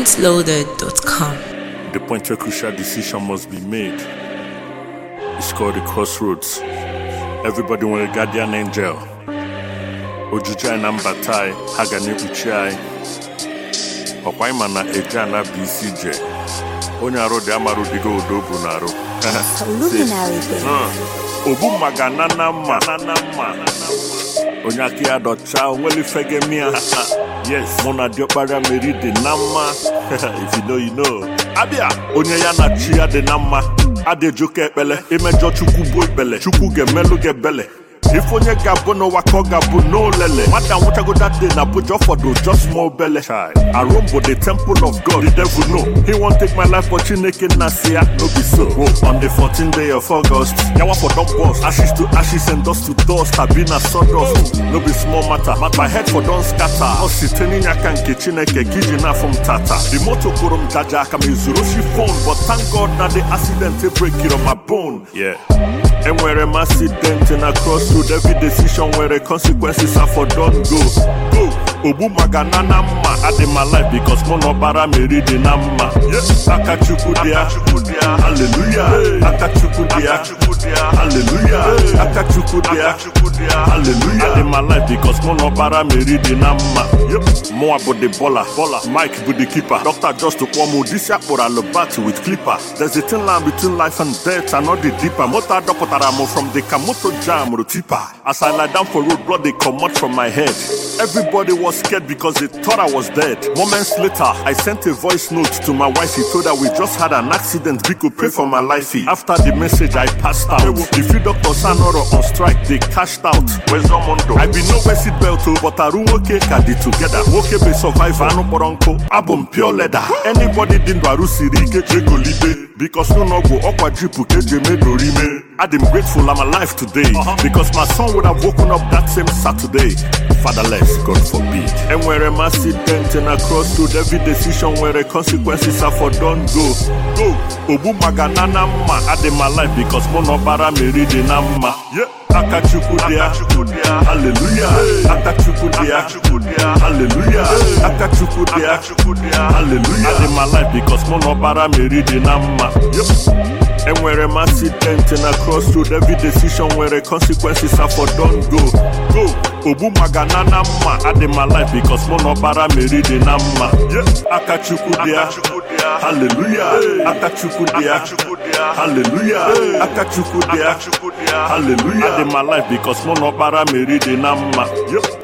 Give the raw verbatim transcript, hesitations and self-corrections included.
points loaded dot com. The point where crucial decision must be made. It's called the crossroads. Everybody want a guardian angel. Ojujai na mbatai, hagane uchai. Okwaima na ejana B C J. Onyaro de amaru digo odobu naro. Luminary baby. Obu magana na ma na ma. Onyaki adocha weli fege mia. Yes, mona diopara meri de nama. If you know, you know. Abia, onye ya na chia de nama. Ade joke ekpele, imejo chukwu bo ikpele. Chukwu gemelu gebele. If onye gabo no wako gabo no lele. Madam what I go that day na pujo for those just small belly. Arumbo the temple of God, the devil know. He won't take my life but chineke nasia, no be so. Oh, on the fourteenth day of August, yawa for dumb boss. Ashes to ashes and dust to dust. Tabina sawdust, no be small matter. But my head for don't scatter. Ositeni nyakanke chineke gijina from tata. The moto kurum jaja kame zuroshi phone. But thank God na the accident they break it on my bone. Yeah. And where I'm accident in a crossroad, every decision where the consequences are for don't go. Go. Obu magana nama, I did my life because monobara meri de nama. Yes, akachukudia, hallelujah. Akachukudia, hallelujah. Akachukudia, hallelujah. I did my life because monobara meri de nama. Yep, more about the baller, baller. Mike with the keeper. Doctor just to come this year for a battle with clipper. There's a thin line between life and death, and not the deeper. Mota dokotaramo from the Kamoto jam to tipper. As I lie down for road, blood they come out from my head. Everybody was scared because they thought I was dead. Moments later, I sent a voice note to my wife. He told her we just had an accident. We could pray for my life. After the message, I passed out. The few doctors are not on strike. They cashed out. Where's Omondo? I be no seat belt, but I room okay, kadi together. Okay, be survivor, no boronko. Abom pure leather. Anybody didn't warusi rike chego libe. Because no no go okwa jipu keje me dorime. I'm grateful I'm alive today. Uh-huh. Because my son would have woken up that same Saturday. Fatherless, God forbid. And where a accident in a crossroad, every decision where the consequences are for don't go. Go. Obu magana nama, I did my life because monobara meri de nama. Yeah. Akachukudia, hallelujah. Akachukudia, hallelujah. Akachukudia, hallelujah. I did my life because monobara meri de nama. Yep. And where a accident in a crossroad, every decision where the consequences are for don't go. Go. Obu magana nama, I did my life because monobara meri de nama. Yeah. Akachukudia, hallelujah. Akachukudia, hallelujah. Akachukudia, hallelujah. I did my life because monobara meri de nama. Yep.